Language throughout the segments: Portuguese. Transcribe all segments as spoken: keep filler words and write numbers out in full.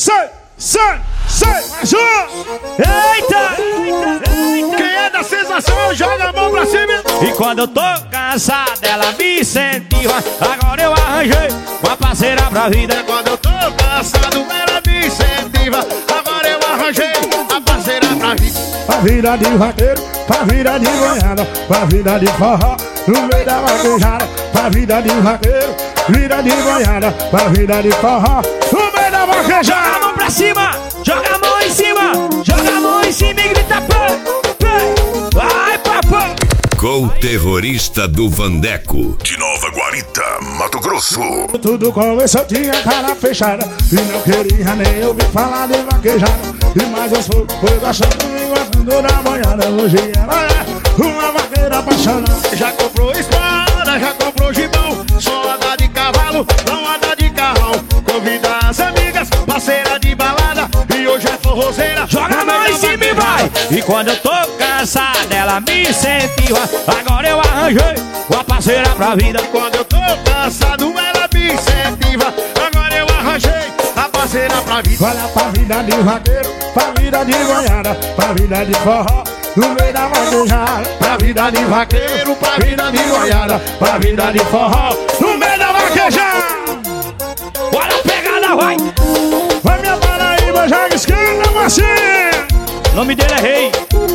sai, sai, sai, mais um! Eita! Eita! Quem é da sensação, joga a mão pra cima! E quando eu tô cansado, ela me incentiva. Agora eu arranjei uma parceira pra vida. E quando eu tô cansado, ela me incentiva. Agora eu arranjei a parceira pra vida. Pra vida de vaqueiro, pra vida de goiada, pra vida de forró, no meio da vaquejada. Pra vida de vaqueiro, vida de goiada, pra vida de forró, no meio da vaquejada. Joga a mão pra cima, joga a mão em cima, joga a mão em cima e grita pé, pé. Vai, papai! Com o terrorista do Vandeco, de Nova Guarita, Mato Grosso. Tudo começou, tinha cara fechada e não queria nem ouvir falar de vaquejada. E mais eu fui, foi gostando e gostando da banhada. Hoje ela é uma vaqueira apaixonada. Já comprou espada, já comprou gibão, só anda de cavalo, não anda de carrão. Convida as amigas, parceira de balada, e hoje é forrozeira. Joga a mão em cima e vai! E quando eu tô cansado, ela me incentiva. Agora eu arranjei uma parceira pra vida. E quando eu tô cansado, ela me incentiva. Agora eu arranjei a parceira pra vida. Olha pra vida de vaqueiro, pra vida de goiada, pra vida de forró, no meio da vaquejada. Pra vida de vaqueiro, pra vida de goiada, pra vida de forró, no meio da vaquejada. Olha a pegada, vai! Vai minha Paraíba, joga esquerda, macia. O nome dele é Rei.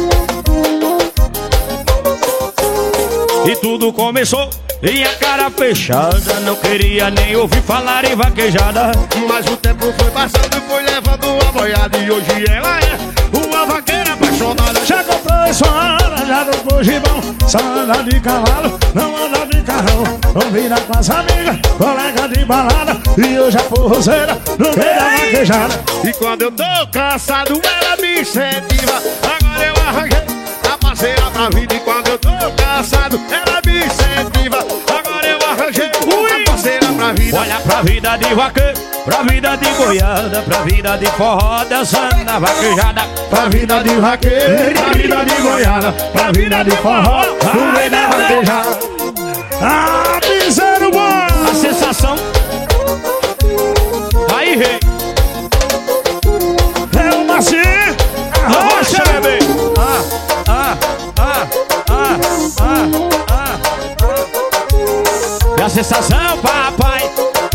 E tudo começou e a cara fechada, não queria nem ouvir falar em vaquejada. Mas o tempo foi passando e foi levando uma boiada. E hoje ela é uma vaqueira apaixonada. Já comprou espada, já comprou gibão, só anda de cavalo, não anda de carrão. Combina com as amigas, colega de balada, e hoje é forrozeira, no meio da vaquejada. E quando eu tô cansado, ela me incentiva. Agora eu arranjei a parceira pra vida. E quando eu tô cansado, ela me incentiva. Agora eu arranjei a parceira pra vida. Olha pra vida de vaqueiro, pra vida de goiada, pra vida de forró, dançando na vaquejada. Pra vida de vaqueiro, pra vida de goiada, pra vida de forró, no meio da vaquejada. Ah, piseiro bom! A sensação. Aí, Rei. É o macio, Arrocha, bebê. Ah, ah, ah, ah, ah, ah, ah. E a sensação, papai.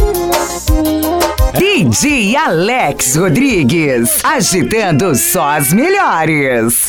D J Alex Rodrigues, agitando só as melhores.